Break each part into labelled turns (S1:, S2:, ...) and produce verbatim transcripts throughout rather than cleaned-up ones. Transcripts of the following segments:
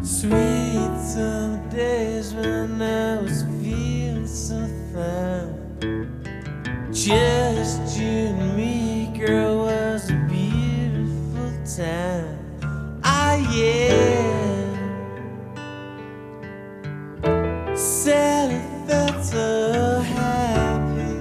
S1: Sweet summer days when I was feeling so fine. Just you and me, girl, was a beautiful time. Ah, yeah. Sally felt so happy.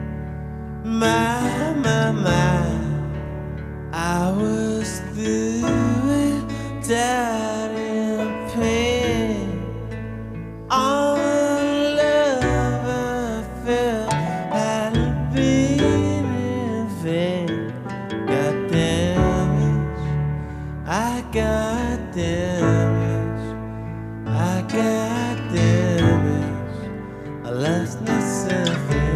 S1: My, my, my. I was through it, died in pain. All the love I felt hadn't been in vain. Got damaged, I got damaged, I got damaged. I lost myself in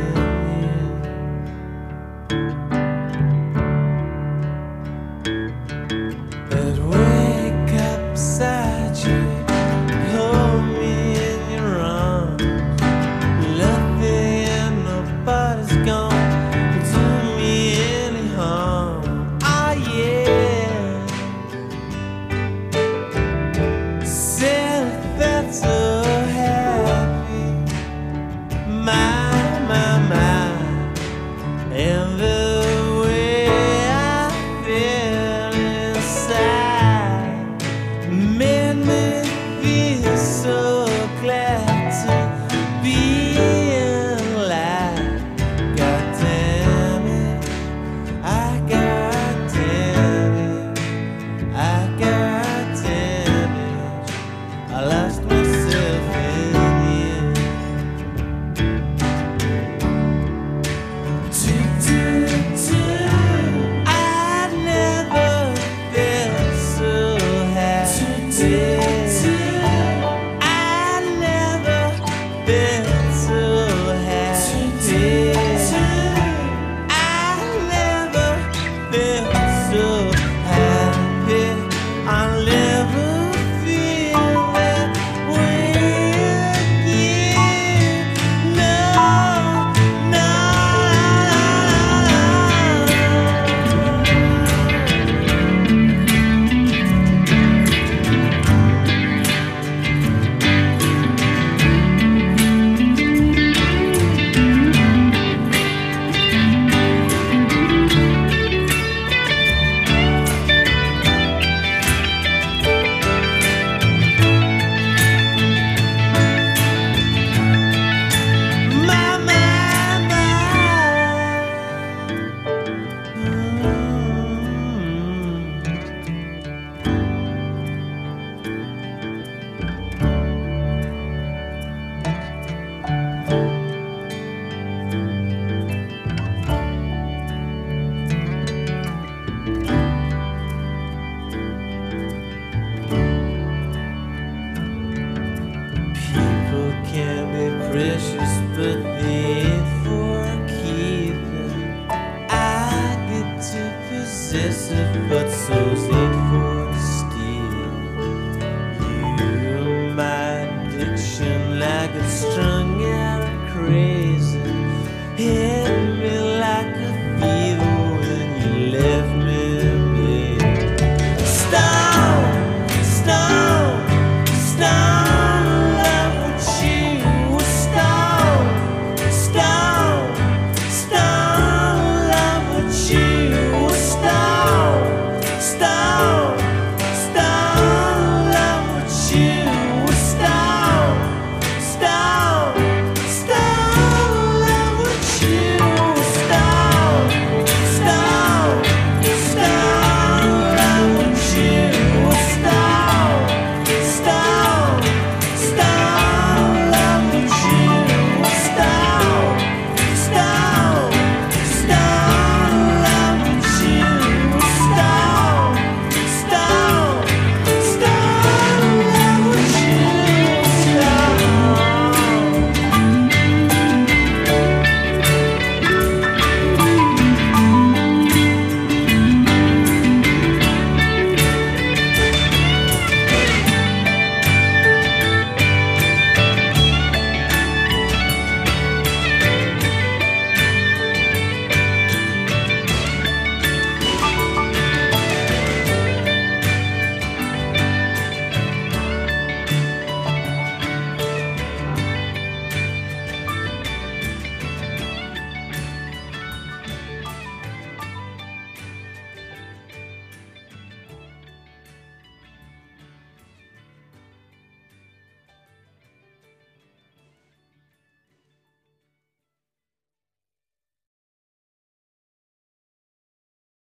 S1: so happy, my, my, my, and the way I feel inside made me feel so glad to be alive. God damn it, I got damn it, I got damn it, I lost my can be precious, but